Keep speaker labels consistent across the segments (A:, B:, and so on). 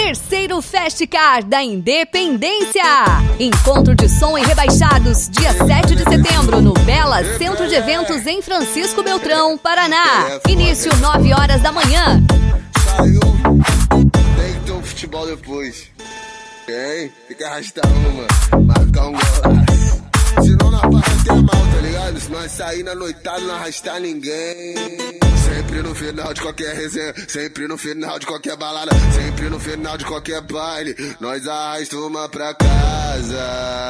A: Terceiro Festcar da Independência. Encontro de som e rebaixados, dia 7 de setembro, no Bela Centro de Eventos em Francisco Beltrão, Paraná. Início 9 horas da manhã.
B: Saiu, tem que ter um futebol depois. Tem que arrastar uma, marcar um golaço. Senão nós passa até mal, tá ligado? Se nós sair na noitada, não arrastar ninguém. Sempre no final de qualquer resenha, sempre no final de qualquer balada, sempre no final de qualquer baile, nós arrasta uma pra casa.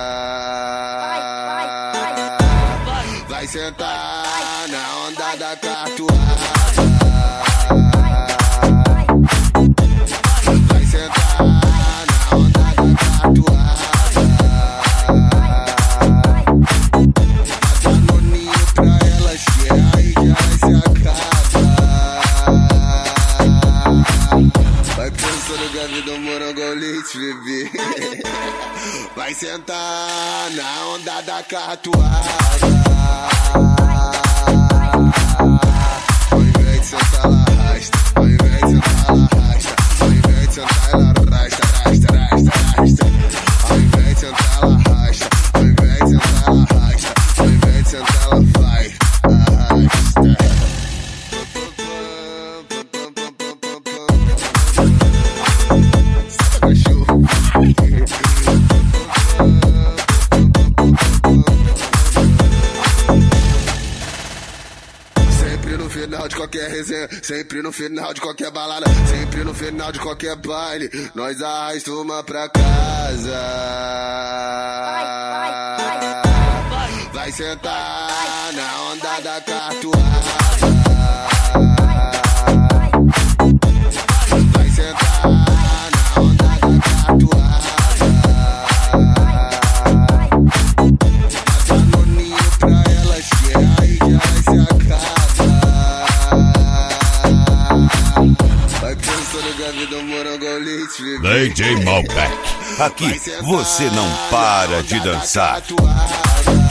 B: Vai sentar na onda da catuada. Vai sentar na onda da catuada. Do morangolite, bebê. Vai sentar na onda da catuada. Ao invés de sentar, ela arrasta. Ao invés de sentar, ela arrasta. Ao invés de sentar, ela arrasta, arrasta, arrasta, arrasta. Ao invés de sentar, ela arrasta. Ao invés de sentar, ela arrasta. Ao invés de sentar, ela vai, arrasta. Sempre no final de qualquer resenha, sempre no final de qualquer balada, sempre no final de qualquer baile, nós arrasta uma pra casa. Vai sentar na onda da catuada. Vai sentar na onda da catuada.
C: DJ Malbec, aqui você não para de dançar.